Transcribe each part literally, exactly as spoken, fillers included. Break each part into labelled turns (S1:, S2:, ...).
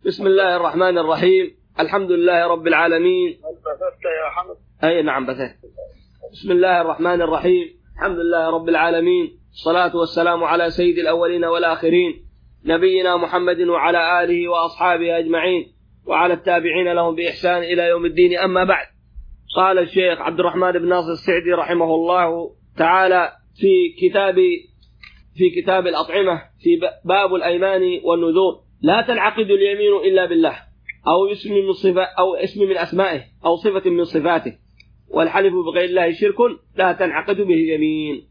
S1: بسم الله الرحمن الرحيم. الحمد لله رب العالمين.
S2: بثثت يا حمد؟
S1: أي نعم بثثت. بسم الله الرحمن الرحيم. الحمد لله رب العالمين، الصلاة والسلام على سيد الأولين والآخرين نبينا محمد وعلى آله وأصحابه أجمعين وعلى التابعين لهم بإحسان إلى يوم الدين. أما بعد، قال الشيخ عبد الرحمن بن ناصر السعدي رحمه الله تعالى في كتاب في كتاب الأطعمة في باب الأيمان والنذور: لا تنعقد اليمين إلا بالله أو اسم من صفة أو اسم من أسمائه أو صفة من صفاته، والحلف بغير الله شرك لا تنعقد به اليمين.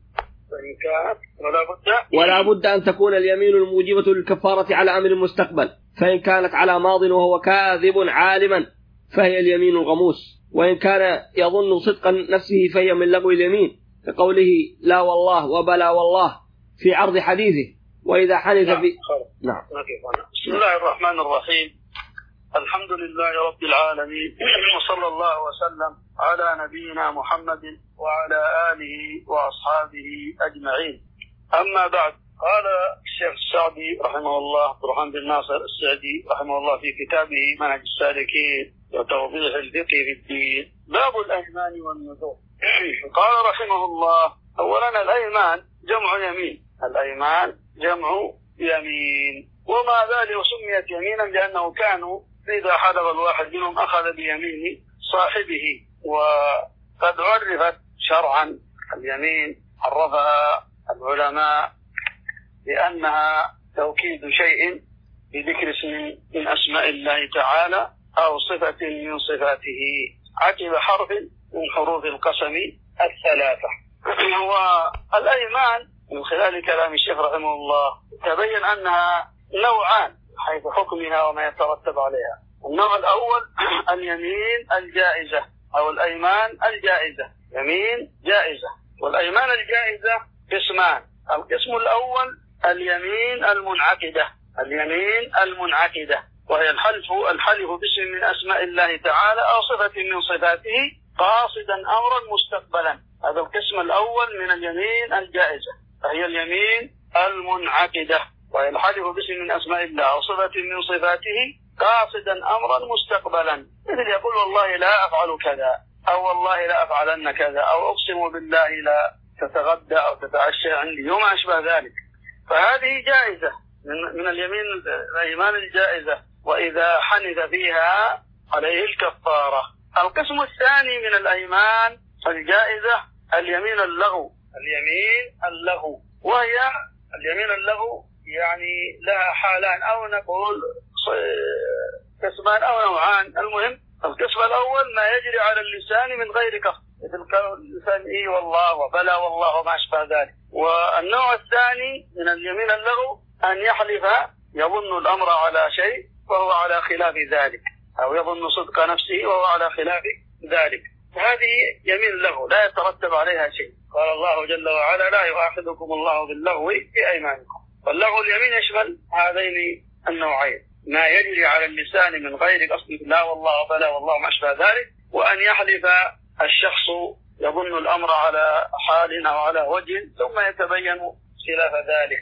S2: ولا بد
S1: ولا بد أن تكون اليمين الموجبة للكفارة على أمر مستقبل، فإن كانت على ماض وهو كاذب عالما فهي اليمين الغموس، وإن كان يظن صدق نفسه فهي من لغو اليمين، كقوله لا والله وبلا والله في عرض حديثه. وإذا حنث
S2: نعم.
S1: في نعم.
S2: بسم الله الرحمن الرحيم. الحمد لله رب العالمين، وصلى الله وسلم على نبينا محمد وعلى آله وأصحابه أجمعين. أما بعد، قال الشيخ السعدي رحمه الله عبد الرحمن بن ناصر السعدي رحمه الله في كتابه منهج السالكين وتوضيح الفقه في الدين: باب الأيمان والنذور. قال رحمه الله: أولا الأيمان جمع يمين، الأيمان جمع يمين، وما ذلك سميت يمينا لأنه كانوا إذا حلف الواحد منهم أخذ بيمين صاحبه. وقد عرفت شرعا اليمين، عرفها العلماء بأنها توكيد شيء بذكر اسم من أسماء الله تعالى أو صفة من صفاته عقب حرف من حروف القسم الثلاثة. والأيمان من خلال كلام الشيخ رحمه الله تبين أنها نوعان حيث حكمها وما يترتب عليها. النوع الأول اليمين الجائزة أو الأيمان الجائزة، يمين جائزة. والأيمان الجائزة قسمان: القسم الأول اليمين المنعقدة، اليمين المنعقدة وهي الحلف الحلف باسم من أسماء الله تعالى أو صفة من صفاته قاصدا أمرا مستقبلا. هذا القسم الأول من اليمين الجائزة، فهي اليمين المنعقدة وهي الحلف باسم من أسماء الله أو صفة من صفاته قاصدا أمرا مستقبلا، مثل يقول والله لا أفعل كذا، أو والله لا أفعلن كذا، أو أقسم بالله لا تتغدى أو تتعشى عندي وما أشبه ذلك. فهذه جائزة من, من اليمين الأيمان الجائزة، وإذا حنث فيها عليه الكفارة. القسم الثاني من الأيمان الجائزة اليمين اللغو، اليمين اللغو وهي اليمين اللغو يعني لها حالان أو نقول قسمان أو نوعان. المهم القسم الأول ما يجري على اللسان من غير قصد، مثل قول اللسان إي والله وبلا والله وما أشبه ذلك. والنوع الثاني من اليمين اللغو أن يحلف يظن الأمر على شيء وهو على خلاف ذلك، أو يظن صدق نفسه وهو على خلاف ذلك. هذه يمين اللغو لا يترتب عليها شيء. قال الله جل وعلا: لا يؤاخذكم الله باللغو في أيمانكم. واللغو اليمين يشمل هذين النوعين: ما يجري على اللسان من غير قصد لا والله وبلا والله ما أشبه ذلك، وأن يحلف الشخص يظن الأمر على حال أو على وجه ثم يتبين خلاف ذلك.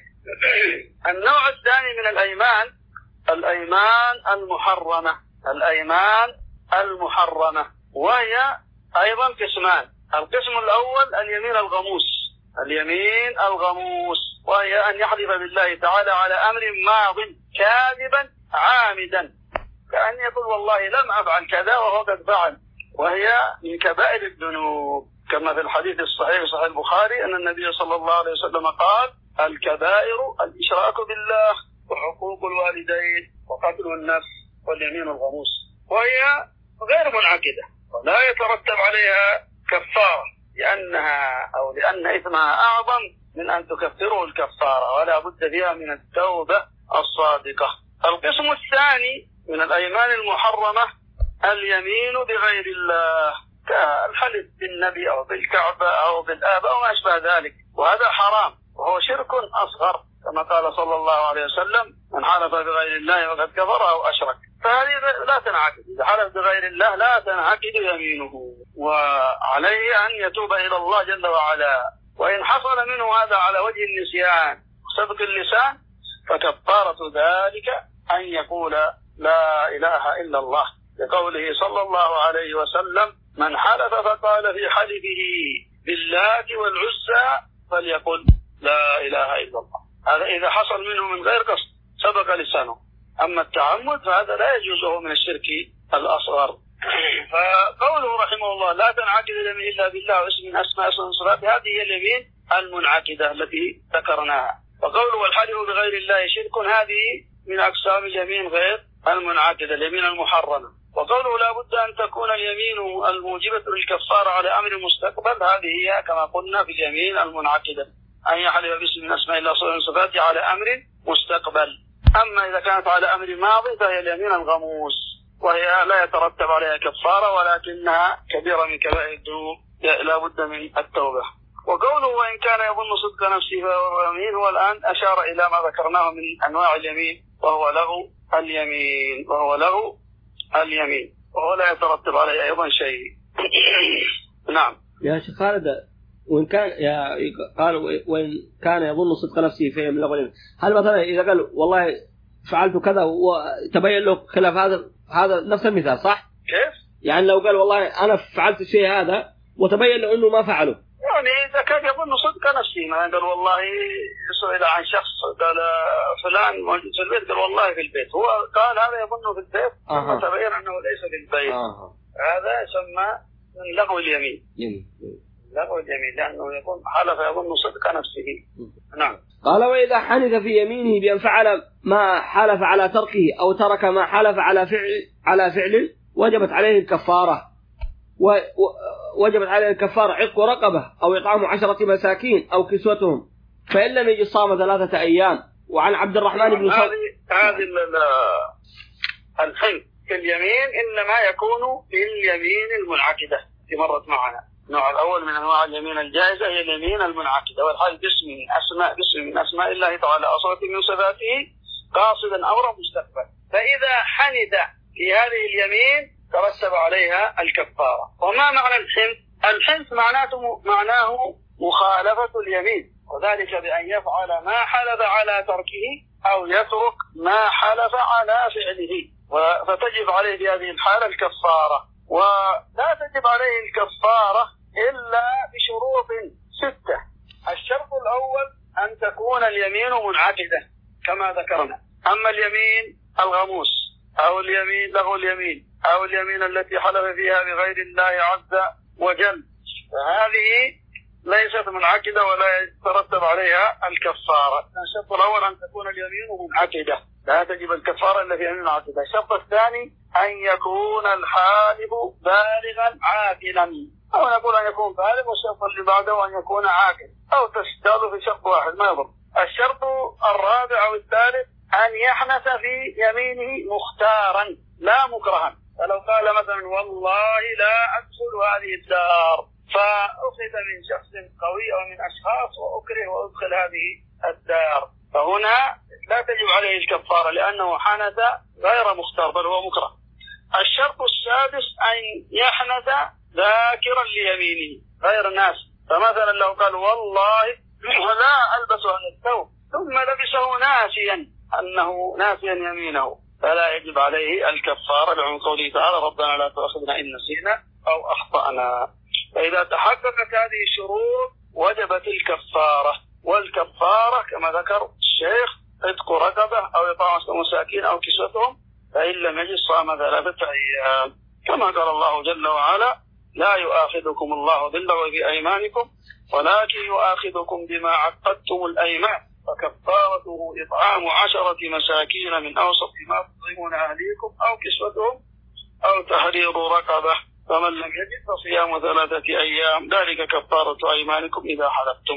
S2: النوع الثاني من الأيمان الأيمان المحرمة، الأيمان المحرمة وهي أيضا قسمان. القسم الأول اليمين الغموس، اليمين الغموس وهي أن يحلف بالله تعالى على أمر ماض كاذبا عامدا، كأن يقول والله لم أفعل كذا وهو قد فعل، وهي من كبائر الذنوب، كما في الحديث الصحيح صحيح البخاري أن النبي صلى الله عليه وسلم قال: الكبائر الإشراك بالله وحقوق الوالدين وقتل النفس واليمين الغموس، وهي غير منعقدة ولا يترتب عليها كفارة لأنها أو لأن إثمها أعظم من أن تكفره الكفارة، ولا بد فيها من التوبة الصادقة. القسم الثاني من الأيمان المحرمة اليمين بغير الله، كالحلف بالنبي أو بالكعبة أو بالآب أو ما أشبه ذلك، وهذا حرام وهو شرك أصغر، كما قال صلى الله عليه وسلم: من حلف بغير الله فقد كفر أو أشرك. فهذه لا تنعقد، إذا حلف بغير الله لا تنعقد يمينه، وعليه أن يتوب إلى الله جل وعلا. وإن حصل منه هذا على وجه النسيان وسبق اللسان فكفارة ذلك أن يقول لا إله إلا الله، لقوله صلى الله عليه وسلم: من حلف فقال في حلفه باللات والعزى فليقل لا إله إلا الله. هذا إذا حصل منه من غير قصد سبق لسانه. أما التعمد فهذا لا يجوز، هو من الشرك الأصغر. فقوله رحمه الله: لا تنعقد اليمين إلا بالله واسم من أسماء الصفات، هذه هي اليمين المنعقدة التي ذكرناها. وقوله: والحلف بغير الله شرك، هذه من أقسام اليمين غير المنعقدة، اليمين المحرمة. وقوله: لا بد أن تكون اليمين الموجبة للكفارة على أمر مستقبل، هذه هي كما قلنا في اليمين المنعقدة، أن يحلف باسم من أسماء الله وصفاته على أمر مستقبل. أما إذا كانت على أمر ماضي فهي اليمين الغموس، وهي لا يترتب عليها كفارة ولكنها كبيرة من كبائر الذنوب لا بد من التوبة. وقوله: وإن كان يظن صدق نفسه فهو يمين، هو الآن أشار إلى ما ذكرناه من أنواع اليمين، وهو له اليمين وهو له اليمين وهو لا يترتب عليه أيضا شيء. نعم.
S1: يا شيخ خالد، وإن كان يا قال وإن كان يظن صدق نفسه فهي من الأولين، هل مثلا إذا قال والله فعلت كذا وتبين له خلاف هذا، هذا نفس المثال صح؟
S2: كيف؟
S1: يعني لو قال والله أنا فعلت الشيء هذا وتبين له إنه ما فعله،
S2: يعني إذا كان يظن صدق نفسه، ما قال والله سئل عن شخص قال فلان موجود في البيت، قال والله في البيت، هو قال هذا يظنه في البيت ثم تبين أنه ليس في البيت، آه. هذا يسمى من لغو اليمين. يمين. لغو اليمين لأنه يكون حلف يظن صدق نفسه. نعم.
S1: قال: وإذا حنث في يمينه بأن فعل ما حلف على تركه أو ترك ما حلف على فعل على فعل وجبت عليه الكفارة، ووجبت عليه الكفارة عتق رقبة أو إطعام عشرة مساكين أو كسوتهم، فإن لم يجد صام ثلاثة أيام. وعن عبد الرحمن بن
S2: هذه هذه الحنث في اليمين إنما يكون في اليمين المنعقدة التي مرت معنا. النوع الأول من أنواع اليمين الجائزة هي اليمين المنعقدة، والحلف باسم من أسماء باسم من أسماء الله تعالى أو صفة من صفاته قاصدا أمرا مستقبلا. فإذا حنث في هذه اليمين ترتب عليها الكفارة. وما معنى الحنث؟ الحنث معناته معناه مخالفة اليمين، وذلك بأن يفعل ما حلف على تركه أو يترك ما حلف على فعله، فتجب عليه في هذه الحالة الكفارة. ولا تجب عليه الكفارة إلا بشروط ستة. الشرط الأول أن تكون اليمين منعقدة كما ذكرنا. أما اليمين الغموس أو اليمين له اليمين أو اليمين التي حلف فيها بغير الله عز وجل فهذه ليست منعقدة ولا يترتب عليها الكفارة. الشرط الأول أن تكون اليمين منعقدة، لا تجب الكفارة إلا في يمين منعقدة. الشرط الثاني أن يكون الحالف بالغا عاقلا، أو نقول أن يكون بالغ، والشرط اللي بعده أن يكون عاقل، أو تشتغل في شرط واحد ما يضر. الشرط الرابع أو الثالث أن يحنث في يمينه مختارا لا مكرها. فلو قال مثلا والله لا أدخل هذه الدار، فأخذ من شخص قوي أو من أشخاص وأكره وأدخل هذه الدار، فهنا لا تجب عليه الكفارة لأنه حنث غير مختار بل هو مكره. الشرط السادس أن يحنث ذاكرا ليمينه غير الناس، فمثلا لو قال والله لا ألبس هذا الثوب ثم لبسه ناسيا أنه ناسيا يمينه، فلا يجب عليه الكفارة لعن قوله تعالى ربنا لا تؤاخذنا إن نسينا أو أخطأنا. فإذا تحققت هذه الشروط وجبت الكفارة، والكفارة كما ذكر الشيخ عتق رقبة أو إطعام مساكين أو كسوتهم، فإن لم يجد صام ثلاثة أيام، كما قال الله جل وعلا لا يؤاخذكم الله باللغو في أيمانكم ولكن يؤاخذكم بما عقدتم الأيمان، فكفارته إطعام عشرة مساكين من أوسط ما تطعمون أهليكم أو كسوتهم أو تحرير رقبة، فمن لم يجد فصيام ثلاثة أيام ذلك كفارة أيمانكم إذا حلفتم.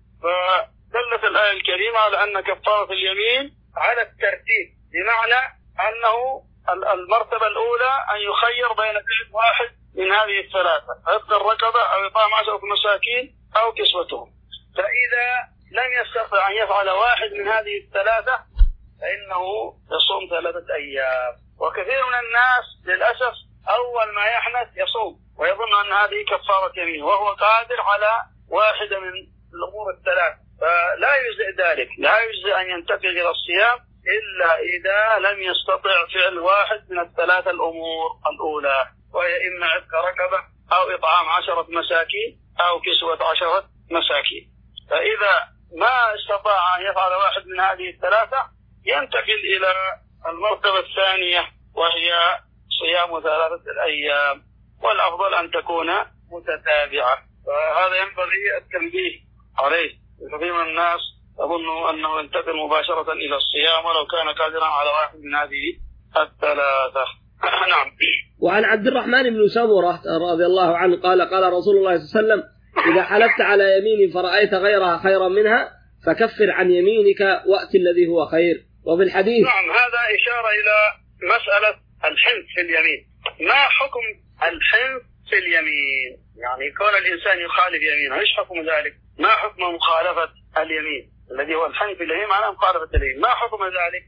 S2: فدلت الآية الكريمة على أن كفارة اليمين على الترتيب، بمعنى أنه المرتبة الأولى أن يخير بين فعل واحد من هذه الثلاثة، عتق الرقبة أو إطعام عشرة مساكين أو كسوتهم. فإذا لم يستطع أن يفعل واحد من هذه الثلاثة فإنه يصوم ثلاثة أيام. وكثير من الناس للأسف أول ما يحنث يصوم ويظن أن هذه كفارة يمين وهو قادر على واحدة من الأمور الثلاث، فلا يجزئ ذلك، لا يجزئ أن ينتقل إلى الصيام إلا إذا لم يستطع فعل واحد من الثلاثة الأمور الأولى، وهي إما عتق رقبة أو إطعام عشرة مساكين أو كسوة عشرة مساكين. فإذا ما استطاع أن يفعل واحد من هذه الثلاثة ينتقل إلى المرتبة الثانية وهي صيام ثلاثة الأيام، والأفضل أن تكون متتابعة. فهذا ينبغي التنبيه عليه. كثير من الناس أظن أنه ينتقل مباشرة إلى الصيام ولو كان قادرا على واحد من هذه الثلاثة. نعم.
S1: وعن عبد الرحمن بن سمرة رضي الله عنه قال قال رسول الله صلى الله عليه وسلم: إذا حلفت على يمين فرأيت غيرها خيرا منها فكفر عن يمينك وأت الذي هو خير. وفي الحديث
S2: نعم هذا إشارة إلى مسألة الحنث في اليمين. ما حكم الحنث في اليمين؟ يعني كون الإنسان يخالف يمينه إيش حكم ذلك؟ ما حكم مخالفة اليمين الذي هو الحنث في اليمين معناه مخالفة اليمين، ما حكم ذلك؟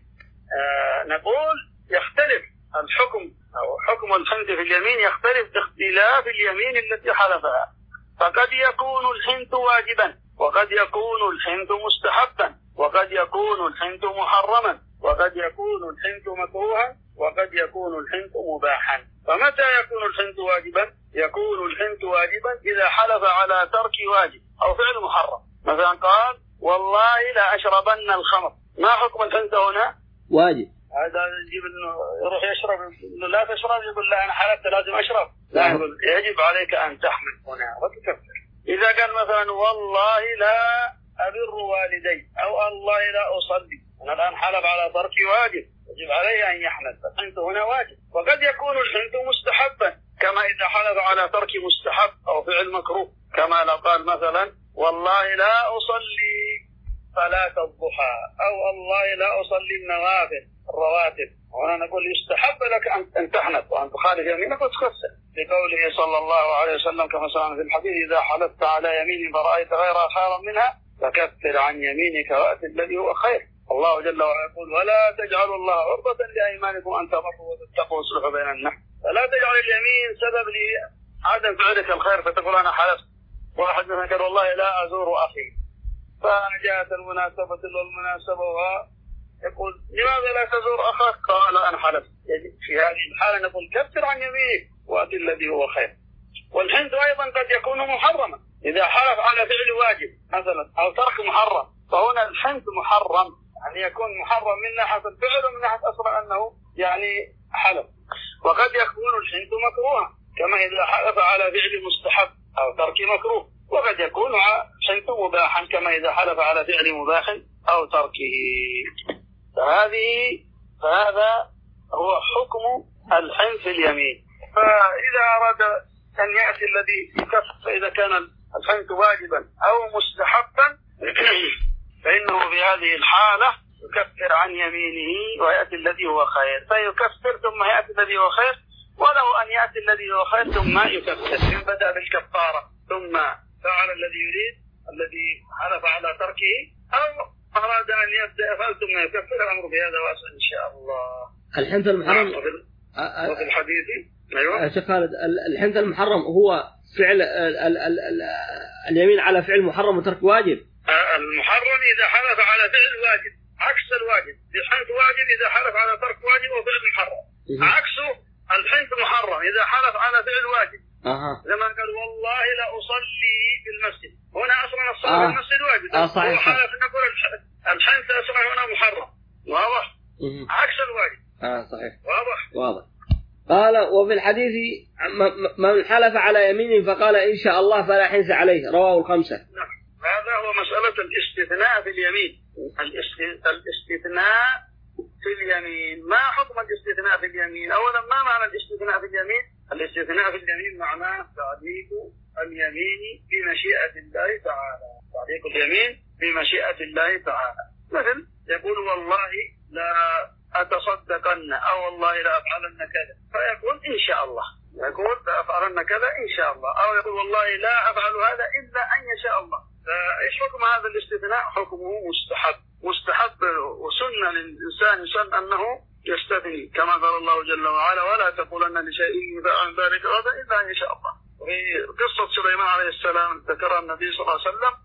S2: آه نقول يختلف الحكم أو حكم الحنث في اليمين يختلف باختلاف اليمين التي حلفها. فقد يكون الحنث واجبا، وقد يكون الحنث مستحبا، وقد يكون الحنث محرما، وقد يكون الحنث مكروها، وقد يكون الحنث مباحا. فمتى يكون الحنث واجبا؟ يكون الحنث واجبا إذا حلف على ترك واجب أو فعل محرم. مثلا قال: والله لا أشربن الخمر. ما حكم الحنث هنا؟
S1: واجب.
S2: هذا يجيب انه يروح يشرب، انه لا تشرب، يقول لا انا حلفت لازم اشرب. لا، يقول يجب عليك ان تحمل هنا وتكفر. اذا قال مثلا: والله لا ابر والدي، او الله لا اصلي، انا الان حلف على ترك واجب، يجب عليه ان يحمل. فالحنث هنا واجب. وقد يكون الحنث مستحبا، كما اذا حلف على ترك مستحب او فعل مكروه، كما لو قال مثلا: والله لا اصلي صلاة الضحى، او الله لا اصلي النوافل الرواتب. وأنا نقول يستحب لك أن تحنث وأن تخالف يمينك وتكفر، لقوله صلى الله عليه وسلم كما سمعنا في الحديث: إذا حلفت على يمين فرأيت غيرها خيرا منها فكفر عن يمينك وأت الذي هو خير. الله جل وعلا يقول: ولا تجعلوا الله عرضة لأيمانكم أن تبروا وتتقوا وتصلحوا بين الناس. فلا تجعل اليمين سبب لعدم فعلك الخير فتقول أنا حلفت. واحد منهم قال: والله لا أزور أخي، فجاءت المناسبة والمناسبة يقول: لماذا لا تزور أخاك؟ قال: أنا حلفت. في هذه الحالة نقول كفر عن يمينك وأت الذي هو خير. والحنث أيضا قد يكون محرما، إذا حلف على فعل واجب مثلا أو ترك محرم، فهنا الحنث محرم، يعني يكون محرم من ناحية الفعل ومن ناحية أصلا أنه يعني حلف. وقد يكون الحنث مكروها، كما إذا حلف على فعل مستحب أو ترك مكروه. وقد يكون الحنث مباحا، كما إذا حلف على فعل مباح أو تركه. فهذه فهذا هو حكم الحنث في اليمين. فإذا أراد أن يأتي الذي يكفر، فإذا كان الحنث واجبا أو مستحبا فإنه في هذه الحالة يكفر عن يمينه ويأتي الذي هو خير، فيكفر ثم يأتي الذي هو خير، ولو أن يأتي الذي هو خير ثم يكفر. إن بدأ بالكفارة ثم فعل الذي يريد الذي حلف على تركه، أو أراد أن يبدأ يفعل ثم يكفر، الأمر في هذا واسع إن شاء الله.
S1: الحنث المحرم
S2: وفي الحديث أيوة
S1: شيخ خالد، الحنث المحرم هو فعل ال ال ال ال اليمين على فعل محرم وترك واجب.
S2: المحرم إذا حلف على فعل واجب، عكس الواجب. الحنث واجب إذا حلف على ترك واجب وفعل محرم. عكسه الحنث محرم إذا حلف على فعل واجب.
S1: أها.
S2: لما قال: والله لا أصلي في المسجد، هنا أصلا الصلاة في
S1: آه.
S2: المسجد واجب.
S1: آه صحيح.
S2: هو حلف نقول الحنث أصلا هنا محرم. واضح؟ عكس الواجب.
S1: آه صحيح.
S2: واضح؟
S1: واضح. قال: وفي الحديث: من حلف على يمين فقال إن شاء الله فلا حنث عليه، رواه الخمسة.
S2: نعم. هذا هو مسألة الاستثناء في اليمين. الاستثناء في اليمين، ما حكم الاستثناء في اليمين؟ أولا، ما معنى الاستثناء في اليمين؟ الاستثناء في اليمين معناه تعليق اليمين بمشيئة الله تعالى، تعليق اليمين بمشيئة الله تعالى. مثل يقول: والله لا أتصدقن، أو والله لا أفعلن كذا، فيقول إن شاء الله، يقول لا أفعلن كذا إن شاء الله، أو يقول والله لا أفعل هذا إلا أن يشاء الله. فإيش حكم هذا الاستثناء؟ حكمه مستحب. مستحب وسنة للإنسان سن أنه يستثني، كما قال الله جل وعلا: ولا تقولن لشيء فعل ذلك غدا إلا أن يشاء الله. في قصة سليمان عليه السلام ذكرها النبي صلى الله عليه وسلم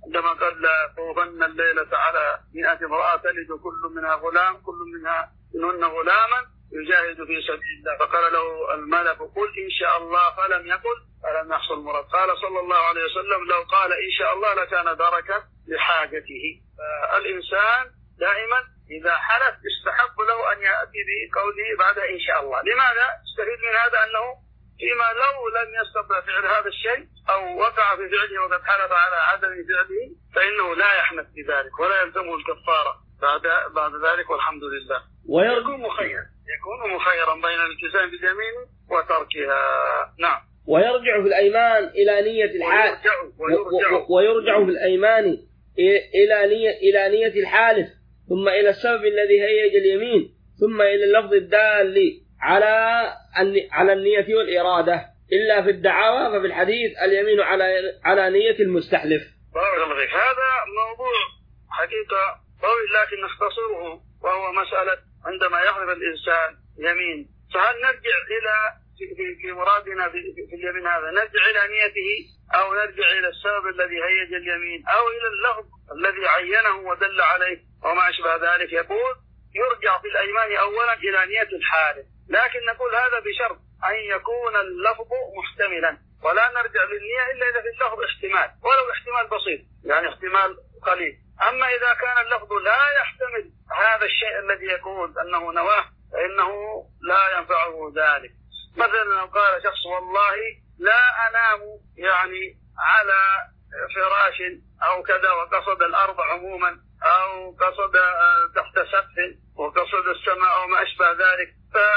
S2: عندما قال لا طوفن الليلة على مئة امرأة تلد كل منها غلام كل منها منهن غلاما يجاهد في سبيل الله، فقال له الملك قل إن شاء الله، فلم يقل فلم يحصل مراد. قال صلى الله عليه وسلم لو قال إن شاء الله لكان دركا لحاجته. فالإنسان دائما إذا حلف يستحب له أن يأتي بقوله بعد إن شاء الله. لماذا؟ استفيد من هذا أنه فيما لو لم يستطع فعل هذا الشيء أو وقع في فعله وقد حلف على عدم فعله فإنه لا يحنث بذلك ولا يلزمه الكفارة بعد بعد ذلك، والحمد لله. ويكون مخيرا يكون مخيرا بين الالتزام باليمين وتركها. نعم.
S1: ويرجع في الأيمان إلى نية الحالف ويرجع, ويرجع في الأيمان إلى نية إلى نية الحالف ثم إلى السبب الذي هيج اليمين ثم إلى اللفظ الدال على على النية والإرادة، إلا في الدعاوى ففي الحديث اليمين على على نية المستحلف.
S2: بارك الله فيك. هذا موضوع حقيقة طويل لكن نختصره، وهو مسألة عندما يحلف الإنسان يمين، فهل نرجع إلى في, في مرادنا في, في اليمين هذا نرجع إلى نيته أو نرجع إلى السبب الذي هيج اليمين أو إلى اللفظ الذي عينه ودل عليه وما أشبه ذلك؟ يقول يرجع في الأيمان أولا إلى نية الحالف، لكن نقول هذا بشرط أن يكون اللفظ محتملا، ولا نرجع للنية إلا إذا في اللفظ احتمال ولو احتمال بسيط، يعني احتمال قليل. أما إذا كان اللفظ لا يحتمل هذا الشيء الذي يقول أنه نواه فإنه لا ينفعه ذلك. مثلا لو قال شخص والله لا أنام يعني على فراش أو كذا وقصد الأرض عموما أو قصد تحت سقف وقصد السماء أو ما أشبه ذلك،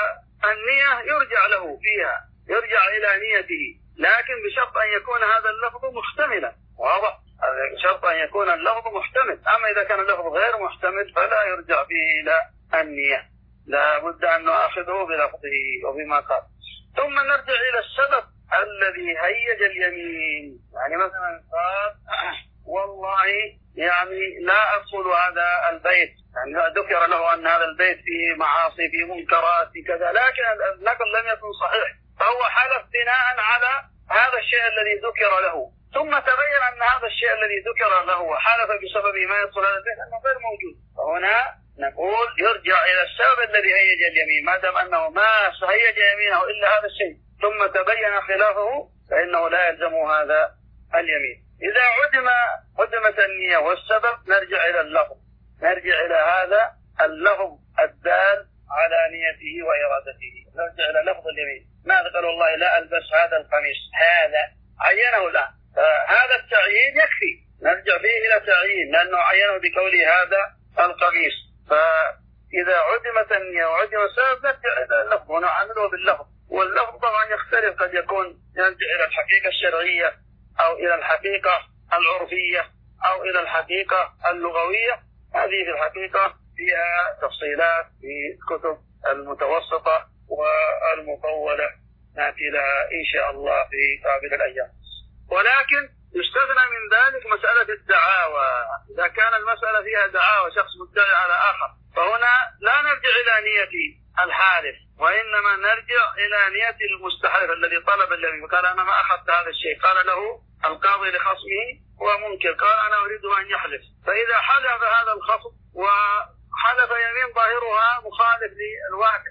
S2: فالنية يرجع له فيها، يرجع إلى نيته، لكن بشرط أن يكون هذا اللفظ محتملا. واضح؟ بشرط أن يكون اللفظ محتمل. أما إذا كان اللفظ غير محتمل فلا يرجع فيه إلى النية، لا بد أن نأخذه بلفظه وبما قال. ثم نرجع إلى السبب الذي هيج اليمين. يعني مثلا قال والله يعني لا أدخل هذا البيت، يعني ذكر له أن هذا البيت فيه معاصي فيه منكرات فيه كذا، لكن النقل لم يكن صحيح، فهو حلف بناء على هذا الشيء الذي ذكر له، ثم تبين أن هذا الشيء الذي ذكر له وحلف بسببه ما يدخل هذا البيت أنه غير موجود. فهنا نقول يرجع إلى السبب الذي هيج اليمين، ما دام أنه ما هيج يمينه إلا هذا الشيء ثم تبين خلافه فإنه لا يلزم هذا اليمين. إذا عدم عدمت النية والسبب نرجع إلى اللفظ، نرجع إلى هذا اللفظ الدال على نيته وإرادته، نرجع إلى لفظ اليمين. ماذا قال والله لا ألبس هذا القميص، هذا عينه الآن، هذا التعيين يكفي، نرجع فيه إلى تعيين لأنه عينه بقوله هذا القميص. فإذا عدمت النية وعدم السبب نرجع إلى اللفظ ونعامله باللفظ، واللفظ طبعا يختلف، قد يكون يرجع إلى الحقيقة الشرعية أو إلى الحقيقة العرفية أو إلى الحقيقة اللغوية. هذه في الحقيقة فيها تفصيلات في الكتب المتوسطة والمطولة نأتي لها إن شاء الله في قابل الأيام. ولكن يستثنى من ذلك مسألة الدعاوى. إذا كان المسألة فيها دعاوى شخص مدعي على آخر فهنا لا نرجع إلى نية الحالف، وإنما نرجع إلى نية المستحلف الذي طلب اليمين، قال أنا ما أخذت هذا الشيء، قال له القاضي لخصمه هو منكر، قال أنا أريد أن يحلف، فإذا حلف هذا الخصم وحلف يمين ظاهرها مخالف للواقع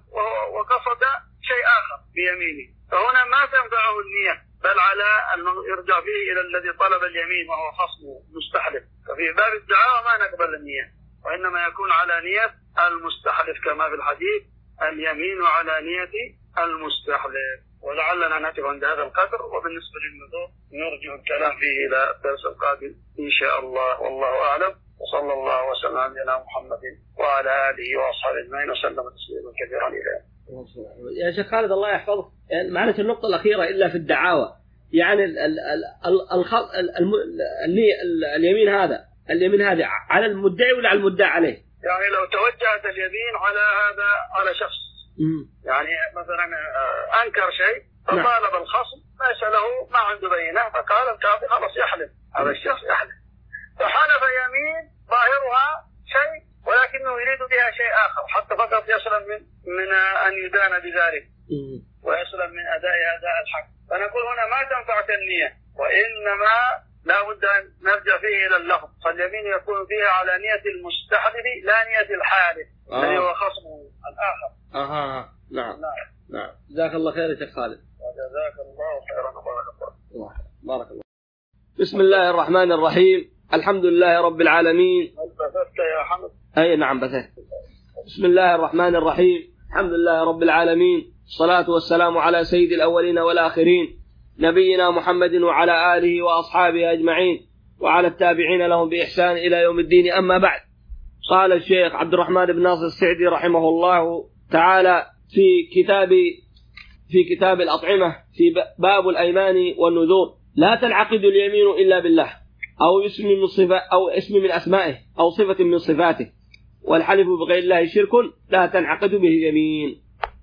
S2: وقصد شيء آخر بيمينه فهنا ما تنفعه النية، بل على أن يرجع فيه إلى الذي طلب اليمين وهو خصمه مستحلف. ففي باب الدعاوى ما نقبل النية، وإنما يكون على نية المستحلف كما في الحديث اليمين على نية المستحلف. ولعلنا نقف عند هذا القدر، وبالنسبة للموضوع نرجع الكلام فيه إلى الدرس القادم إن شاء الله، والله أعلم. وصلى الله وسلم على نبينا محمد وعلى آله وأصحابه أجمعين وسلم تسليما كثيرا إلى.
S1: يا شيخ خالد الله يحفظك، يعني معلش النقطة الأخيرة إلا في الدعاوى، يعني ال ال ال ال اليمين هذا اليمين هذا على المدعي ولا على المدعى عليه؟
S2: يعني لو توجهت اليمين على هذا على شخص م. يعني مثلا أنكر شيء فطالب الخصم ليس له ما عنده بينة، فقال القاضي خلاص يحلف، هذا الشخص يحلف، فحلف يمين ظاهرها شيء ولكنه يريد بها شيء آخر حتى فقط يسلم من من أن يدان بذلك ويسلم من أداء هذا الحق. فنقول هنا ما تنفعك النية، وإنما لا بد أن نرجع فيه إلى اللفظ، فاليمين يكون فيها على نية المستحلف لا نية الحالف آه. الذي هو خصمه الآخر.
S1: أها نعم نعم. جزاك الله خير يا شيخ خالد.
S2: وجزاك الله خيرا وبارك الله.
S1: بارك الله. بسم الله الرحمن الرحيم. الحمد لله رب العالمين.
S2: هل بثثت يا حمد؟
S1: أي نعم بثثت. بسم الله الرحمن الرحيم. الحمد لله رب العالمين، الصلاة والسلام على سيد الأولين والآخرين نبينا محمد وعلى آله وأصحابه أجمعين وعلى التابعين لهم بإحسان إلى يوم الدين. أما بعد، قال الشيخ عبد الرحمن بن ناصر السعدي رحمه الله تعالى في كتاب في كتاب الأطعمة في باب الأيمان والنذور: لا تنعقد اليمين إلا بالله أو اسم من صفة أو اسم من أسمائه أو صفة من صفاته، والحلف بغير الله شرك لا تنعقد به اليمين.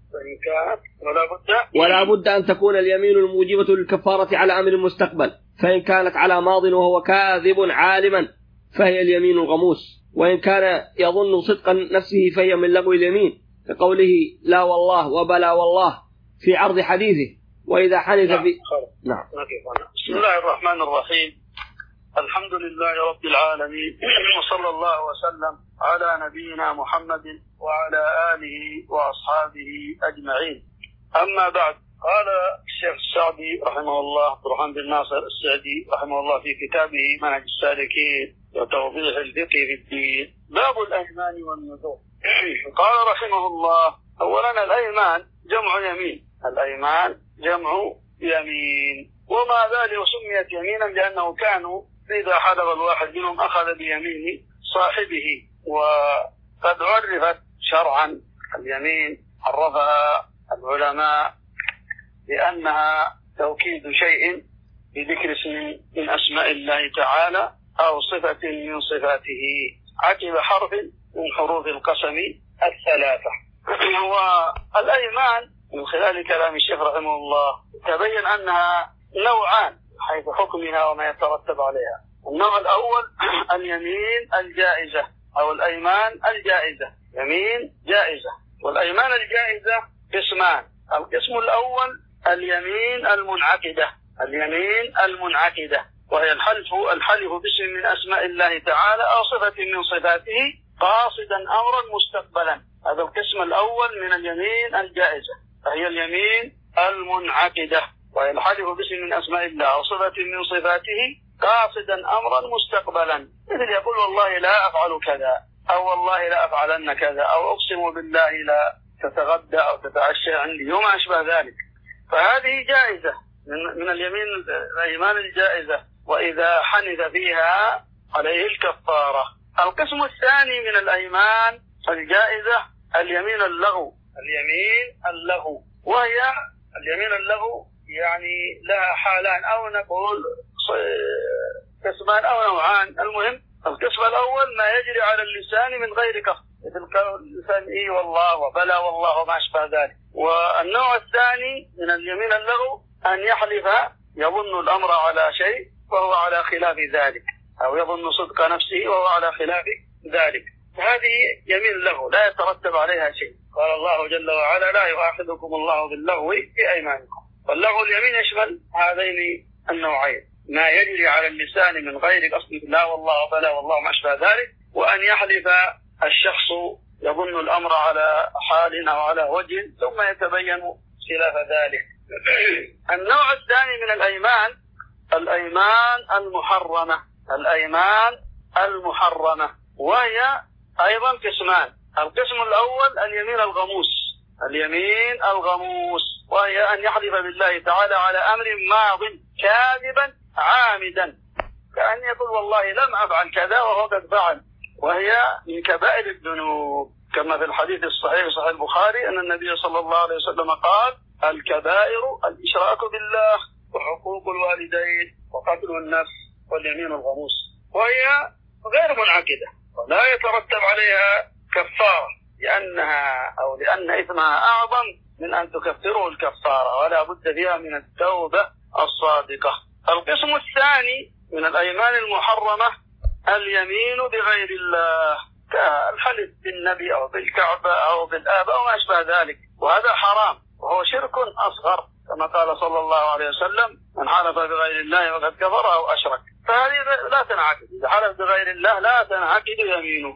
S2: ولا بد
S1: ولا بد أن تكون اليمين الموجبة للكفارة على أمر مستقبل، فإن كانت على ماض وهو كاذب عالما فهي اليمين الغموس، وإن كان يظن صدق نفسه فهي من لغو اليمين، كقوله لا والله وبلا والله في عرض حديثه. وإذا حنث في
S2: نعم. بسم الله الرحمن الرحيم. الحمد لله رب العالمين، وصلى الله وسلم على نبينا محمد وعلى آله وأصحابه أجمعين. أما بعد، قال الشيخ السعدي رحمه الله عبد الرحمن بن ناصر السعدي رحمه الله في كتابه منهج السالكين وتوضيح الفقه في الدين: باب الأيمان والنذور. قال رحمه الله: أولا الأيمان جمع يمين، الأيمان جمع يمين، وما ذلك سميت يمينا لأنه كانوا إذا حلف الواحد منهم أخذ بيمين صاحبه. وقد عرفت شرعا اليمين، عرفها العلماء بأنها توكيد شيء بذكر اسم من أسماء الله تعالى أو صفة من صفاته عقب حرف من حروف القسم الثلاثة. والأيمان من خلال كلام الشيخ رحمه الله تبين أنها نوعان حيث حكمها وما يترتب عليها. النوع الأول اليمين الجائزة أو الأيمان الجائزة، يمين جائزة. والأيمان الجائزة قسمان: القسم الأول اليمين المنعقدة، اليمين المنعقدة وهي الحلف الحلف باسم من أسماء الله تعالى أو صفة من صفاته قاصدا أمرا مستقبلا. هذا القسم الأول من اليمين الجائزة، فهي اليمين المنعقدة وهي الحلف باسم من أسماء الله أو صفة من صفاته قاصدا أمرا مستقبلا، مثل يقول والله لا أفعل كذا، أو والله لا أفعلن كذا، أو أقسم بالله لا تتغدى أو تتعشى عندي وما أشبه ذلك. فهذه جائزة من, من اليمين الأيمان الجائزة، وإذا حنث فيها عليه الكفارة. القسم الثاني من الأيمان الجائزة اليمين اللغو، اليمين اللغو وهي اليمين اللغو يعني لها حالان أو نقول قسمان أو نوعان. المهم القسم الأول ما يجري على اللسان من غير قصد، مثل قول اللسان إي والله وبلا والله وما أشبه ذلك. والنوع الثاني من اليمين اللغو أن يحلف يظن الأمر على شيء وهو على خلاف ذلك، أو يظن صدق نفسه وهو على خلاف ذلك. هذه يمين اللغو لا يترتب عليها شيء. قال الله جل وعلا: لا يؤاخذكم الله باللغو في أيمانكم. واللغو اليمين يشمل هذين النوعين: ما يجري على اللسان من غير قصد لا والله وبلا والله ما أشبه ذلك، وأن يحلف الشخص يظن الأمر على حال أو على وجه ثم يتبين خلاف ذلك. النوع الثاني من الأيمان الأيمان المحرمة، الأيمان المحرمة وهي أيضا قسمان. القسم الأول اليمين الغموس، اليمين الغموس وهي أن يحلف بالله تعالى على أمر ماض كاذبا عامدا، كأن يقول والله لم أفعل كذا وهو قد فعل، وهي من كبائر الذنوب، كما في الحديث الصحيح صحيح البخاري أن النبي صلى الله عليه وسلم قال: الكبائر الإشراك بالله وحقوق الوالدين وقتل النفس واليمين الغموس، وهي غير منعقدة ولا يترتب عليها كفارة لأنها أو لأن إثمها أعظم من أن تكفره الكفارة، ولا بد فيها من التوبة الصادقة. القسم الثاني من الأيمان المحرمة اليمين بغير الله، كالحلف بالنبي أو بالكعبة أو بالآباء أو ما أشبه ذلك، وهذا حرام وهو شرك أصغر، كما قال صلى الله عليه وسلم من حلف بغير الله وقد كفر أو أشرك. فهذه لا تنعقد، إذا حلف بغير الله لا تنعقد يمينه،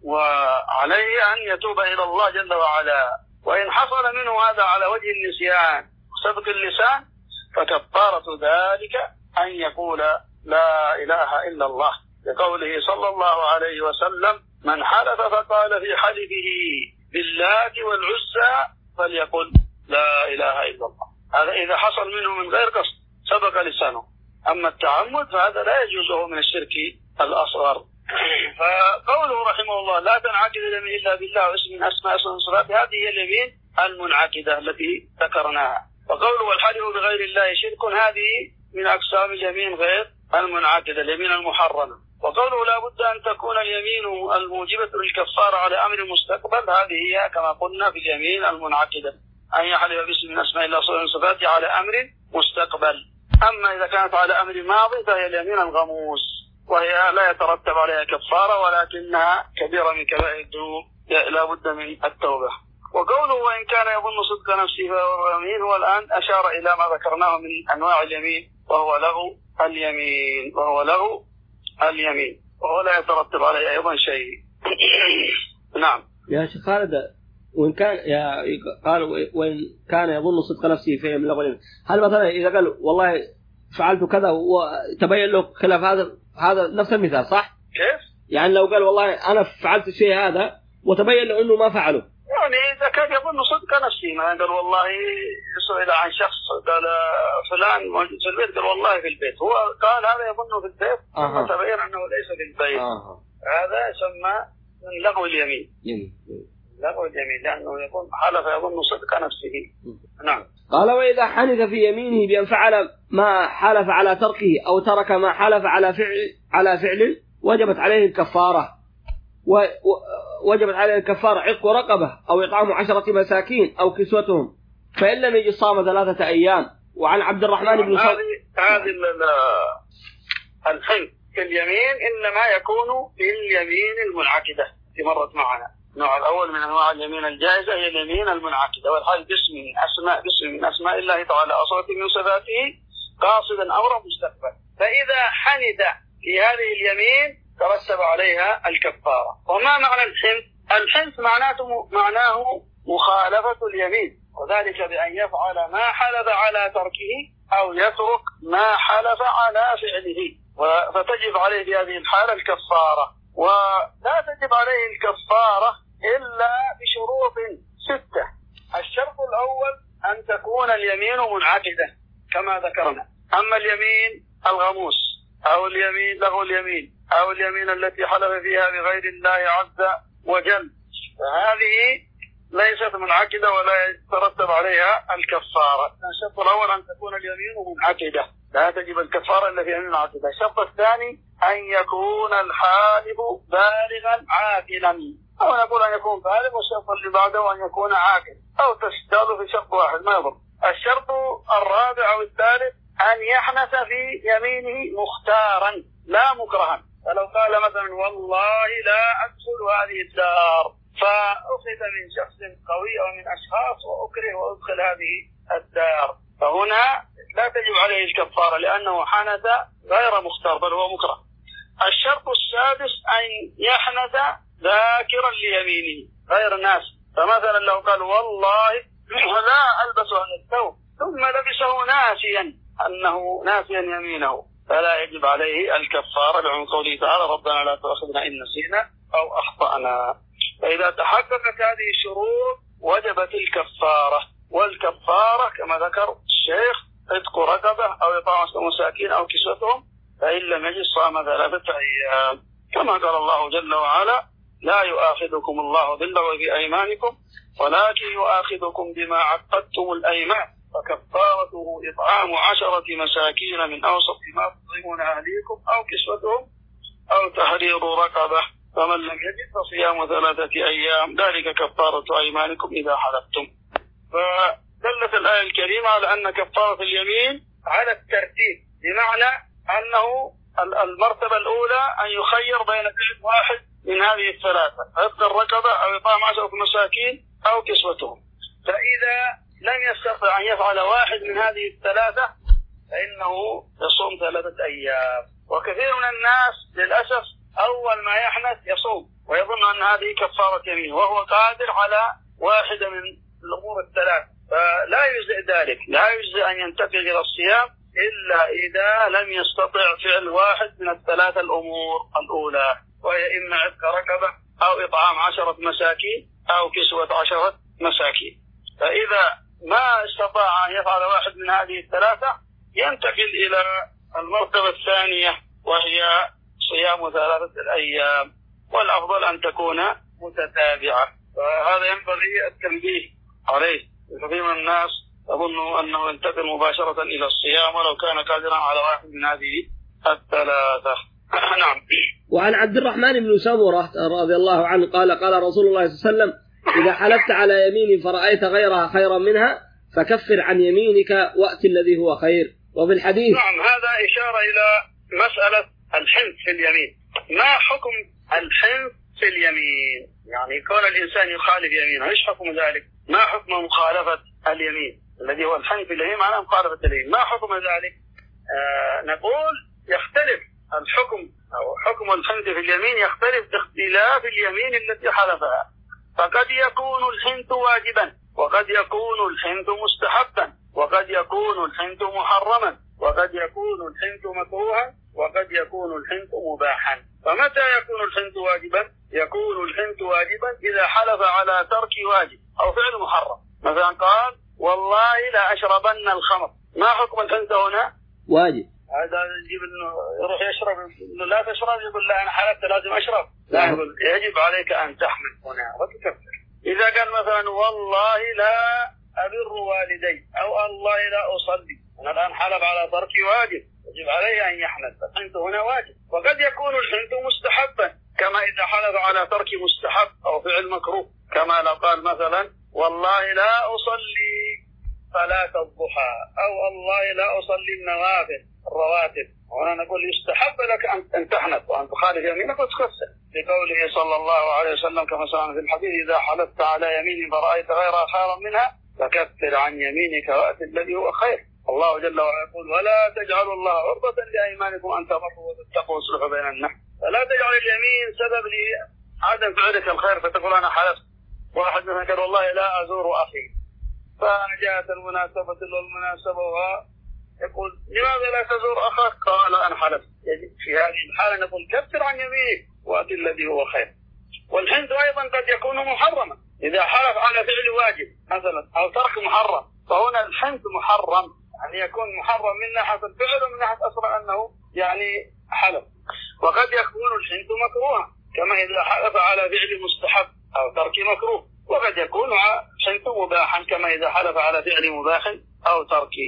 S2: وعليه أن يتوب إلى الله جل وعلا. وإن حصل منه هذا على وجه النسيان وسبق اللسان فكفارة ذلك أن يقول لا إله إلا الله، لقوله صلى الله عليه وسلم من حلف فقال في حلفه باللات والعزى فليقل لا إله إلا الله. هذا إذا حصل منه من غير قصد سبق لسانه. أما التعمد فهذا لا يجوزه من الشرك الأصغر. فقوله رحمه الله لا تنعقد اليمين إلا بالله واسم من أسماء الصفات، هذه هي اليمين المنعقدة التي ذكرناها. وقوله والحلف بغير الله شرك، هذه من أقسام اليمين غير المنعقدة، اليمين المحرمة. وقوله لا بد أن تكون اليمين الموجبة للكفارة على أمر مستقبل، هذه هي كما قلنا في اليمين المنعقدة، أن يحلف باسم من أسماء الله وصفاته على أمر مستقبل. أما إذا كانت على أمر ماضي فهي اليمين الغموس، وهي لا يترتب عليها كفارة ولكنها كبيرة من كبائر الذنوب لا بد من التوبة. وقوله وإن كان يظن صدق نفسه فهو يمين، هو الآن أشار إلى ما ذكرناه من أنواع اليمين، وهو له اليمين وهو له اليمين وهو لا يترتب عليه أيضا شيء. نعم
S1: يا شيخ خالد، وإن كان يا قال وإن كان يظن صدق نفسه فهي من اليمين، هل مثلا إذا قال والله فعلت كذا وتبين له خلاف هذا، هذا نفس المثال صح؟
S2: كيف؟
S1: يعني لو قال والله أنا فعلت الشيء هذا وتبين له إنه ما فعله،
S2: يعني إذا كان يظن صدق نفسه، ما قال والله سئل عن شخص قال فلان موجود في البيت، قال والله في البيت، هو قال هذا يظنه في البيت ثم تبين أنه ليس في البيت،
S1: آه.
S2: هذا يسمى من لغو اليمين.
S1: يمين.
S2: لغو اليمين لأنه يظن حلف يظن صدق نفسه. نعم.
S1: قال وإذا حنث في يمينه بأن فعل ما حلف على تركه أو ترك ما حلف على فعل على فعل وجبت عليه الكفارة، ووجبت عليه الكفارة عتق رقبة أو إطعام عشرة مساكين أو كسوتهم، فإن لم يجد صام ثلاثة أيام. وعن عبد الرحمن بن
S2: هذه هذه الحنث في اليمين إنما يكون في اليمين المنعقدة في مرت معنا. النوع الأول من أنواع اليمين الجائزة هي اليمين المنعقدة، والحال باسم من أسماء باسم من أسماء الله تعالى أصوات من صفاته قاصدا أمرا مستقبل. فإذا حنث في هذه اليمين ترتب عليها الكفارة. وما معنى الحنث؟ الحنث معناته معناه مخالفة اليمين، وذلك بأن يفعل ما حلف على تركه أو يترك ما حلف على فعله، فتجب عليه في هذه الحالة الكفارة. ولا تجب عليه الكفارة إلا بشروط ستة. الشرط الأول أن تكون اليمين منعقدة كما ذكرنا. أما اليمين الغموس أو اليمين لغو اليمين أو اليمين التي حلف فيها بغير الله عز وجل فهذه ليست منعقدة ولا يترتب عليها الكفارة. الشرط الأول أن تكون اليمين منعقدة، لا تجب الكفارة إلا في يمين منعقدة. الشرط الثاني أن يكون الحالف بالغا عاقلا، أو نقول أن يكون بالغ والشرط اللي بعده أن يكون عاقل، أو تشتغل في شرط واحد ما يضر. الشرط الرابع أو الثالث أن يحنث في يمينه مختارا لا مكرها. فلو قال مثلا والله لا أدخل هذه الدار فأخذ من شخص قوي أو من أشخاص وأكره وأدخل هذه الدار، فهنا لا تجب عليه الكفارة لأنه حنث غير مختار بل هو مكره. الشرط السادس أن يحنث ذاكرا ليمينه غير ناس، فمثلا لو قال والله لا ألبس هذا الثوب ثم لبسه ناسيا أنه ناسيا يمينه فلا يجب عليه الكفارة لعن قوله تعالى ربنا لا تؤاخذنا إن نسينا أو أخطأنا. فإذا تحققت هذه الشروط وجبت الكفارة، والكفارة كما ذكر الشيخ عتق رقبة أو إطعام مساكين أو كسوتهم، فإن لم يجد صام ثلاثة أيام، كما قال الله جل وعلا لا يؤاخذكم الله باللغو في أيمانكم ولكن يؤاخذكم بما عقدتم الأيمان، فكفارته إطعام عشرة مساكين من أوسط ما تطعمون أهليكم أو كسوتهم أو تحرير رقبة، فمن لم يجد فصيام ثلاثة أيام ذلك كفارة أيمانكم إذا حلفتم. فدلت الآية الكريمة على أن كفارة اليمين على الترتيب، بمعنى أنه المرتبة الأولى أن يخير بين فعل واحد من هذه الثلاثة، عتق الرقبة أو إطعام عشرة مساكين أو كسوتهم. فإذا لم يستطع أن يفعل واحد من هذه الثلاثة فإنه يصوم ثلاثة أيام. وكثير من الناس للأسف أول ما يحنث يصوم ويظن أن هذه كفارة يمين وهو قادر على واحدة من الأمور الثلاث، فلا يجزئ ذلك، لا يجزئ أن ينتقل إلى الصيام إلا إذا لم يستطع فعل واحد من الثلاث الأمور الأولى، وهي إما عتق رقبة أو إطعام عشرة مساكين أو كسوة عشرة مساكين. فإذا ما استطاع أن يفعل واحد من هذه الثلاثة ينتقل إلى المرتبة الثانية وهي صيام ثلاثة الأيام، والأفضل أن تكون متتابعة. فهذا ينبغي التنبيه عليه. كثير من الناس يظن أنه ينتقل مباشرة إلى الصيام ولو كان قادرا على واحد من هذه الثلاثة. نعم.
S1: وعن عبد الرحمن بن سمرة رضي الله عنه قال قال رسول الله صلى الله عليه وسلم: إذا حلفت على يمين فرأيت غيرها خيرا منها فكفر عن يمينك وأت الذي هو خير. وفي الحديث
S2: نعم هذا إشارة إلى مسألة الحنث في اليمين. ما حكم الحنث في اليمين؟ يعني كون الإنسان يخالف يمينه إيش حكم ذلك؟ ما حكم مخالفة اليمين الذي هو الحنث في اليمين معناه مخالفة اليمين، ما حكم ذلك؟ آه نقول يختلف الحكم أو حكم الحنث في اليمين يختلف باختلاف اليمين التي حلفها. فقد يكون الحنث واجبا، وقد يكون الحنث مستحبا، وقد يكون الحنث محرما، وقد يكون الحنث مكروها، وقد يكون الحنث مباحا. فمتى يكون الحنث واجبا؟ يكون الحنث واجبا إذا حلف على ترك واجب أو فعل محرم. مثلا قال: والله لا أشربن الخمر. ما حكم الحنث هنا؟
S1: واجب.
S2: هذا يجيب انه يروح يشرب، انه لا تشرب، يقول لا انا حلفت لازم اشرب. لا، يقول يجب عليك ان تحمل هنا وتكفر. اذا قال مثلا: والله لا ابر والدي، او الله لا اصلي، انا الان حلف على ترك واجب، يجب علي ان يحمل. فالحنث هنا واجب. وقد يكون الحنث مستحبا، كما اذا حلف على ترك مستحب او فعل مكروه، كما لو قال مثلا: والله لا اصلي صلاة الضحى، او الله لا اصلي النوافل الرواتب. وأنا نقول يستحب لك أن تحنث وأن تخالف يمينك وتكفر، لقوله صلى الله عليه وسلم كما سمعنا في الحديث: إذا حلفت على يمين فرأيت غيرها خيرا منها فكفر عن يمينك وأت الذي هو خير. الله جل وعلا يقول: ولا تجعلوا الله عرضة لأيمانكم أن تبروا وتتقوا وتصلحوا بين الناس. فلا تجعل اليمين سبب لعدم فعلك الخير فتقول أنا حلفت. واحد مثلا قال: والله لا أزور أخي، فجاءت المناسبة والمناسبة يقول: لماذا لا تزور أخاك؟ قال: أنا حلفت. في هذه الحالة نقول: كفر عن يمينك وأت الذي هو خير. والحنث أيضا قد يكون محرما، إذا حلف على فعل واجب مثلا أو ترك محرم، فهنا الحنث محرم، يعني يكون محرم من ناحية الفعل ومن ناحية أصلا أنه يعني حلف. وقد يكون الحنث مكروها، كما إذا حلف على فعل مستحب أو ترك مكروه. وقد يكون الحنث مباحا، كما إذا حلف على فعل مباح أو تركه.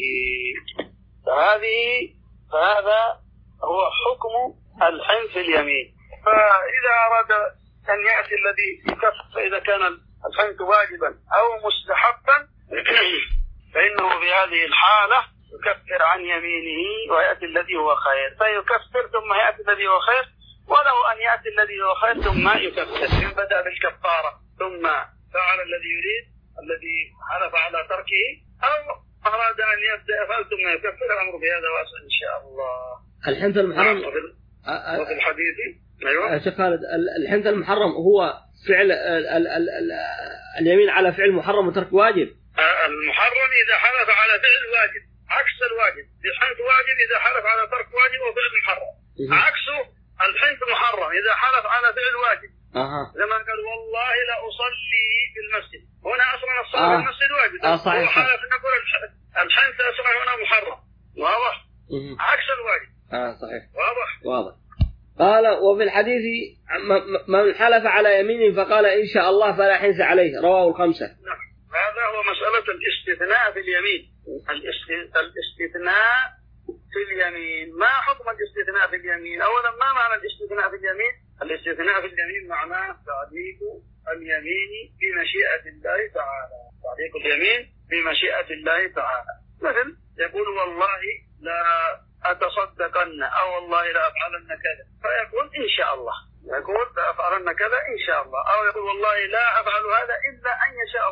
S2: فهذه فهذا هو حكم الحنث في اليمين. فإذا أراد أن يأتي الذي يكفر، فإذا كان الحنث واجبا أو مستحبا فإنه في هذه الحالة يكفر عن يمينه ويأتي الذي هو خير، فيكفر ثم يأتي الذي هو خير. وله أن يأتي الذي هو خير ثم يكفر، إن بدأ بالكفارة ثم فعل الذي يريد الذي حلف على تركه، أو أراد أن يبدأ يفعل ثم يكفر. الأمر في هذا واسع إن شاء الله.
S1: الحنث المحرم
S2: وفي, وفي الحديث أيوة
S1: شيخ خالد، الحنث المحرم هو فعل ال ال ال ال اليمين على فعل محرم وترك واجب.
S2: المحرم إذا حلف على فعل واجب عكس الواجب. الحنث واجب إذا حلف على ترك واجب وفعل محرم. عكسه الحنث محرم إذا حلف على فعل واجب.
S1: أها.
S2: لما قال: والله لا أصلي في المسجد، هنا أصلا الصلاة
S1: آه.
S2: في المسجد واجب.
S1: آه صحيح.
S2: هو حلف نقول الحنث أصلا هنا محرم. واضح؟
S1: مه.
S2: عكس الواجب.
S1: آه صحيح.
S2: واضح؟
S1: واضح. قال: وفي الحديث: من حلف على يمين فقال إن شاء الله فلا حنث عليه، رواه الخمسة.
S2: نعم. هذا هو مسألة الاستثناء في اليمين. الاستثناء في اليمين. ما حكم الاستثناء في اليمين؟ أولا، ما معنى الاستثناء في اليمين؟ الاستثناء في اليمين معناه تعليق اليمين بمشيئة الله تعالى. تعليق اليمين بمشيئة الله تعالى. مثل يقول: والله لا أتصدقن، أو والله لا أفعلن كذا، فيقول إن شاء الله. يقول لا أفعلن كذا إن شاء الله. أو يقول: والله لا أفعل هذا إلا أن يشاء الله،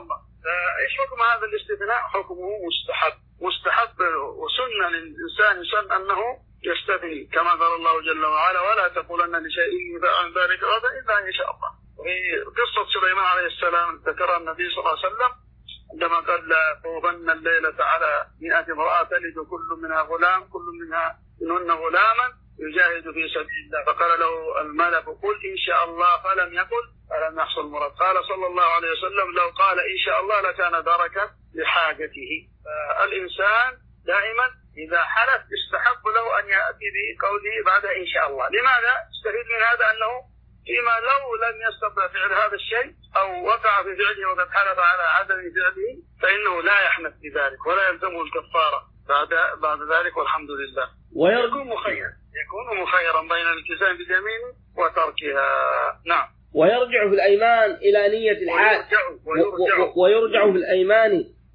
S2: فإيش حكم هذا الاستثناء؟ حكمه مستحب مستحب وسنة للإنسان يسن أنه يستثني كما قال الله جل وعلا ولا تقولن لشيء عن ذلك غدا إلا أن يشاء الله. وفي قصة سليمان عليه السلام ذكرها النبي صلى الله عليه وسلم عندما قال لا طوبن الليلة على مئة امرأة تلد كل منها غلام كل منها منهن غلاما يجاهد في سبيل الله، فقال له الملك قل إن شاء الله فلم يقل فلم يحصل مراد. قال صلى الله عليه وسلم لو قال إن شاء الله لكان دركا لحاجته. فالإنسان دائما إذا حلف استحب له أن يأتي بقوله بعد إن شاء الله. لماذا؟ استفيد من هذا أنه فيما لو لم يستطع فعل هذا الشيء أو وقع في فعله وقد حلف على عدم فعله فإنه لا يحنث بذلك ولا يلزمه الكفارة بعد بعد ذلك والحمد لله. ويكون مخيرا يكون مخيرا بين الالتزام باليمين وتركها. نعم.
S1: ويرجع في الأيمان إلى نية الحالف ويرجع, ويرجع في الأيمان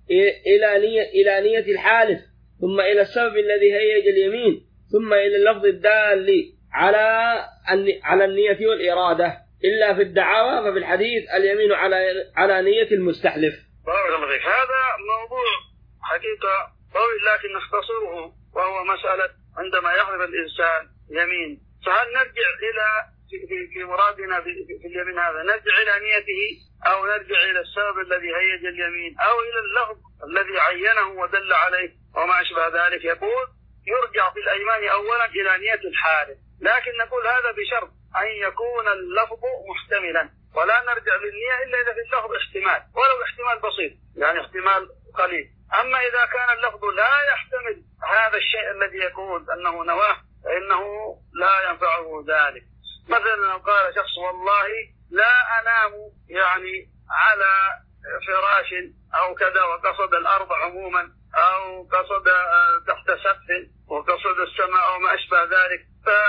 S1: إلى نية إلى نية الحالف ثم إلى السبب الذي هيج اليمين ثم إلى اللفظ الدال على على النية والإرادة إلا في الدعاوى ففي الحديث اليمين على على نية المستحلف.
S2: بارك الله فيك. هذا موضوع حقيقة طويل لكن نختصره وهو مسألة عندما يحلف الإنسان يمين فهل نرجع إلى في, في مرادنا في, في اليمين هذا نرجع إلى نيته أو نرجع إلى السبب الذي هيج اليمين أو إلى اللفظ الذي عينه ودل عليه وما أشبه ذلك. يقول يرجع في الأيمان أولا إلى نية الحالف لكن نقول هذا بشرط أن يكون اللفظ محتملا ولا نرجع للنية إلا إذا في اللفظ احتمال ولو احتمال بسيط يعني احتمال قليل. أما إذا كان اللفظ لا يحتمل هذا الشيء الذي يقول أنه نواه فإنه لا ينفعه ذلك. مثلا لو قال شخص والله لا أنام يعني على فراش أو كذا وقصد الأرض عموما أو قصد تحت سقف وقصد السماء أو ما أشبه ذلك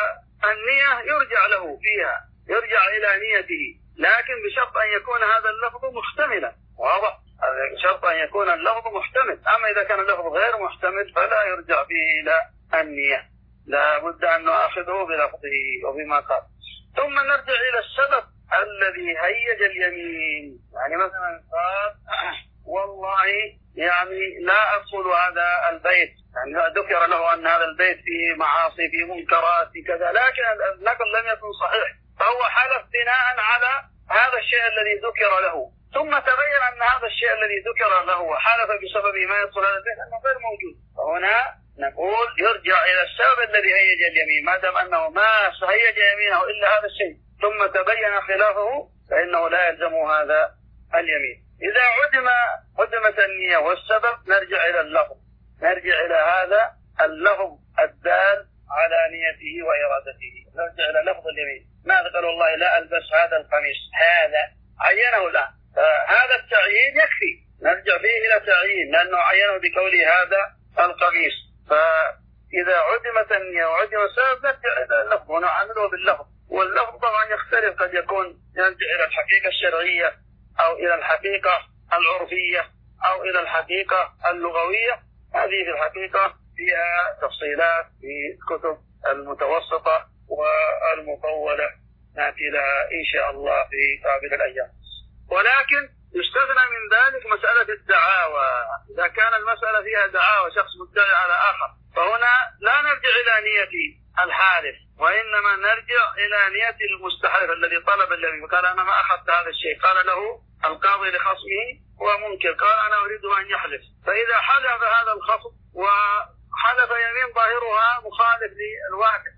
S2: فالنية يرجع له فيها يرجع إلى نيته لكن بشرط أن يكون هذا اللفظ محتملا. واضح؟ شرط أن يكون اللفظ محتمل. أما إذا كان اللفظ غير محتمل فلا يرجع فيه إلى النية لا بد أن نأخذه بلفظه وبما قال. ثم نرجع إلى السبب الذي هيج اليمين يعني مثلا قال والله يعني لا أدخل هذا البيت يعني ذكر له أن هذا البيت فيه معاصي فيه منكرات فيه كذا لكن النقل لم يكن صحيح فهو حلف بناء على هذا الشيء الذي ذكر له ثم تبين أن هذا الشيء الذي ذكر له وحلف بسبب ما يدخل هذا البيت أنه غير موجود. فهنا نقول يرجع إلى السبب الذي هيج اليمين ما دام أنه ما هيج يمينه إلا هذا الشيء ثم تبين خلافه فإنه لا يلزم هذا اليمين. إذا عدم عدمت النية والسبب نرجع إلى اللفظ نرجع إلى هذا اللفظ الدال على نيته وإرادته نرجع إلى لفظ اليمين. ماذا قال والله لا ألبس هذا القميص هذا عينه الآن هذا التعيين يكفي نرجع فيه إلى تعيين لأنه عينه بقوله هذا القميص. فإذا عدمت النية وعدم السبب نرجع إلى اللفظ ونعمله باللفظ واللفظ طبعا يختلف قد يكون يرجع إلى الحقيقة الشرعية أو إلى الحقيقة العرفية أو إلى الحقيقة اللغوية. هذه في الحقيقة فيها تفصيلات في الكتب المتوسطة والمطولة نأتي لها إن شاء الله في قابل الأيام. ولكن يستثنى من ذلك مسألة الدعاوى. إذا كان المسألة فيها دعاوى شخص مدعي على آخر فهنا لا نرجع إلى نية الحالف وإنما نرجع إلى نية المستحلف الذي طلب اليمين قال أنا ما أخذت هذا الشيء قال له القاضي لخصمه هو منكر قال أنا أريد أن يحلف فإذا حلف هذا الخصم وحلف يمين ظاهرها مخالف للواقع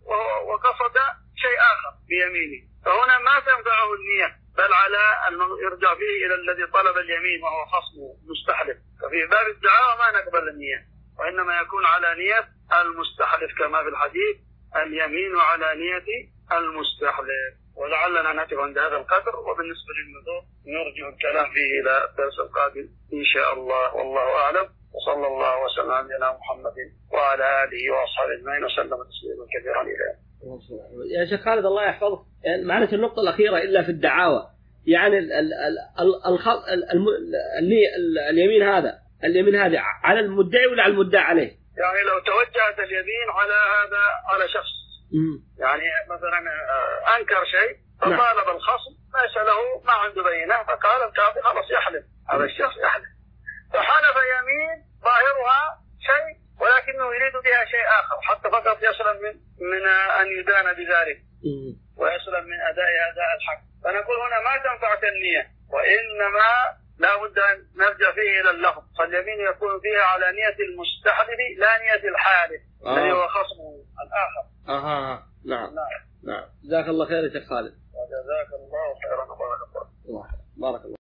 S2: وقصد شيء آخر بيمينه فهنا ما تنفعه النية بل على أن يرجع فيه إلى الذي طلب اليمين وهو خصمه مستحلف. ففي باب الدعاوى ما نقبل النية وإنما يكون على نية المستحلف كما في الحديث اليمين على نية المستحلف. ولعلنا نقف عند هذا القدر وبالنسبة للموضوع نرجع الكلام فيه إلى الدرس القادم إن شاء الله والله أعلم وصلى الله وسلم على نبينا محمد وعلى آله وأصحابه أجمعين وسلم تسليما كثيرا إلى
S1: يا شيخ خالد الله يحفظك. يعني معناته النقطة الأخيرة إلا في الدعاوى يعني ال ال ال ال ال اليمين هذا اليمين هذا على المدعي ولا على المدعى عليه؟
S2: يعني لو توجهت اليمين على هذا على شخص م. يعني مثلا أنكر شيء فطالب الخصم ليس له ما عنده بينة فقال القاضي خلاص يحلف هذا الشخص يحلف، فحلف يمين ظاهرها شيء ولكنه يريد بها شيء آخر حتى فقط يصل من من أن يدان بذلك ويصل من أداء أداء الحق. فنقول هنا ما تنفعك النية، وإنما لا بد أن نرجع فيه إلى اللفظ، فاليمين يكون فيها على نية المستحلف لا نية الحالف آه. الذي هو خصمه الآخر.
S1: أها نعم نعم. نعم جزاك الله خير يا شيخ خالد.
S2: جزاك الله خيرا وبارك الله.
S1: بارك الله.